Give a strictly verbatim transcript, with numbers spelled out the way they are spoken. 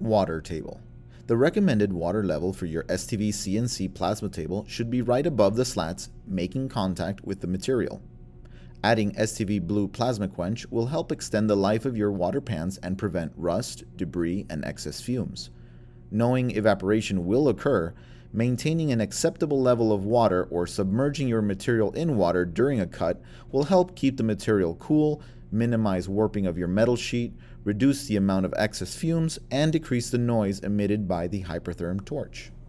Water table. The recommended water level for your S T V C N C plasma table should be right above the slats, making contact with the material. Adding S T V Blue Plasma Quench will help extend the life of your water pans and prevent rust, debris, and excess fumes. Knowing evaporation will occur, maintaining an acceptable level of water or submerging your material in water during a cut will help keep the material cool, minimize warping of your metal sheet, reduce the amount of excess fumes, and decrease the noise emitted by the Hypertherm torch.